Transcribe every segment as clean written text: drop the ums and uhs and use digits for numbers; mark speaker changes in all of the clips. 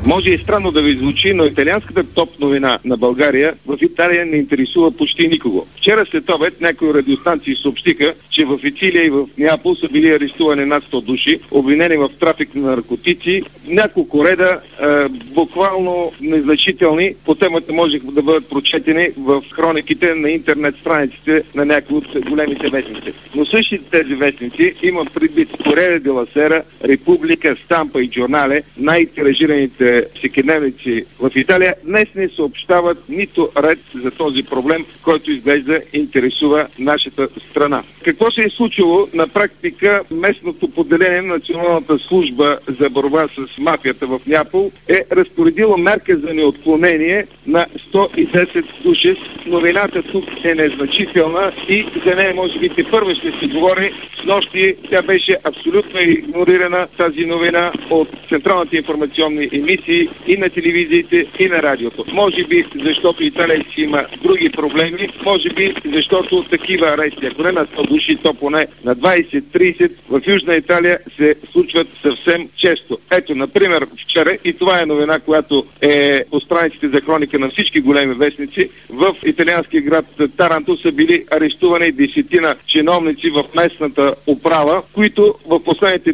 Speaker 1: Може и странно да ви звучи, но италианската топ новина на България в Италия не интересува почти никого. Вчера след обед някои радиостанции съобщиха, че в Сицилия и в Неапол са били арестувани над 100 души, обвинени в трафик на наркотици. Няколко реда, буквално незначителни, по темата може да бъдат прочетени в хрониките на интернет страниците на някои от големите вестници. Но същите тези вестници, имам предвид Корея дела Сера, Република, Стампа и Джорнале, най-тиражираните всекидневници в Италия, днес не съобщават нито ред за този проблем, който изглежда интересува нашата страна. Какво се е случило? На практика местното поделение на Националната служба за борба с мафията в Неапол е разпоредило мерка за неотклонение на 110 души. Новината тук е незначителна и за нея може би първо ще се говори. С нощи тя беше абсолютно игнорирана, тази новина, от централните информационни емисии и на телевизиите, и на радиото. Може би защото Италия си има други проблеми, може би защото такива арести, ако не на 100 души, то поне на 20-30 в Южна Италия се случват съвсем често. Ето, например, вчера, и това е новина, която е по страниците за хроника на всички големи вестници, в италианския град Таранто са били арестувани 10 чиновници в местната управа, които в последните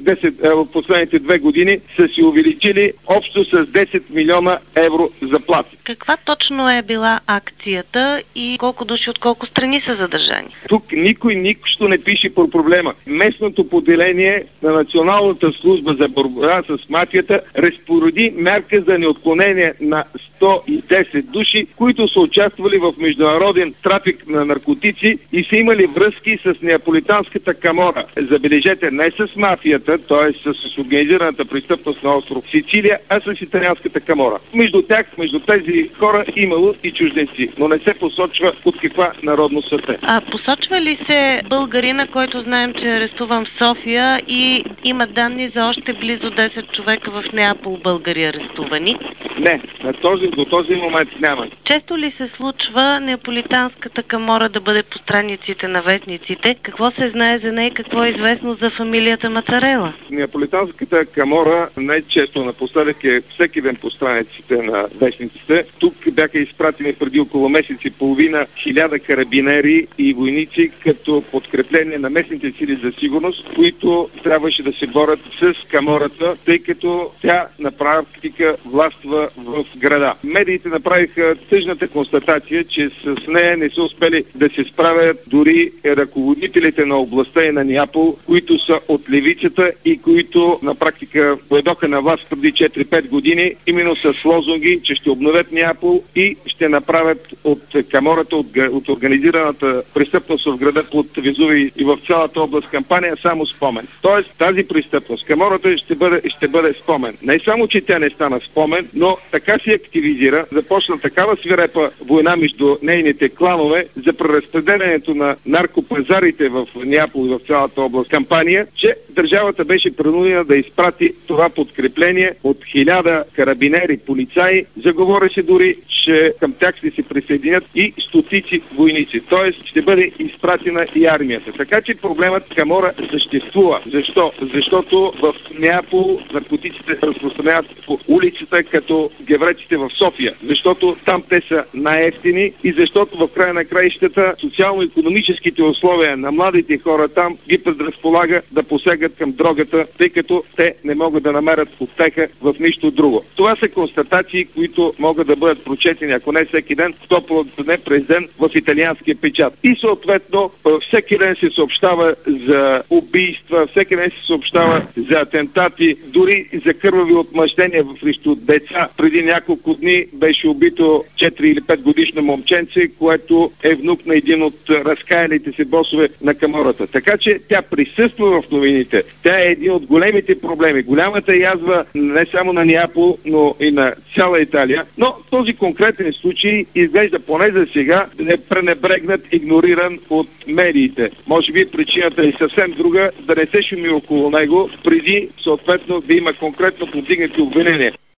Speaker 1: 2 години са си увеличили общо с 10 милиона евро заплати.
Speaker 2: Каква точно е била акцията и колко души от колко страни са задържани?
Speaker 1: Тук никой нищо не пише по проблема. Местното поделение на Националната служба за борба с мафията разпореди мерка за неотклонение на 110 души, които са участвали в международен трафик на наркотици и са имали връзки с неаполитанската камора. Забележете, не с мафията, т.е. с организираната престъпност на остров Сицилия, а с италианската камора. Между тези хора имало и чужденци, но не се посочва от каква народност са те.
Speaker 2: А посочва ли се българина, който знаем, че е арестуван в София, и има данни за още близо 10 човека в Неапол българи арестувани?
Speaker 1: Не, до този момент няма.
Speaker 2: Често ли се случва неаполитанската камора да бъде по страниците на вестниците? Какво се знае за нея и какво е известно за фамилията Мацарела?
Speaker 1: Неаполитанската камора най-често напоследък е всеки ден по страниците на вестниците. Тук бяха изпратени преди около месец и половина 1000 карабинери и войници като подкрепление на местните сили за сигурност, които трябваше да се борят с камората, тъй като тя на практика властва в града. Медиите направиха тъжната констатация, че с нея не са успели да се справят дори ръководителите на областта и на Неапол, които са от левицата и които на практика дойдоха на власт преди 4-5 години, именно с лозунги, че ще обновят Неапол и ще направят от камората, от организираната престъпност в града под Везуви и в цялата област кампания само спомен. Тоест тази престъпност, камората ще бъде спомен. Не само, че тя не стана спомен, но така се активизира, започна такава свирепа война между нейните кланове за преразпределението на наркопазарите в Неапол и в цялата област кампания, че държавата беше принудена да изпрати това подкрепление от 1000 карабинери, полицаи. Заговори се дори, че към тях ще се присъединят и стотици войници. Тоест ще бъде изпратена и армията. Така че проблемът камора съществува. Защо? Защото в Неапол наркотиците се разпространяват по улицата като гевреците в София. Защото там те са най-евтини и защото в края на краищата социално-икономическите условия на младите хора там ги предразполага да посегат към дрогата, тъй като те не могат да намерят утеха в нищо друго. Това са констатации, които могат да бъдат прочетени, ако не всеки ден, то не през ден в италианския печат. И съответно всеки ден се съобщава за убийства, всеки ден се съобщава за атентати, дори за кървави отмъщения срещу деца. Преди няколко дни беше убито 4 или 5 годишно момченце, което е внук на един от разкаялите се босове на камората. Така че тя присъства в новините. Тя е един от големите проблеми. Голямата язва не само на Неапол, но и на цяла Италия. Но този конкретен случай изглежда поне за сега да е пренебрегнат, игнориран от медиите. Може би причината е съвсем друга, да не се шуми около него, преди съответно да има конкретно повдигнати обвинения.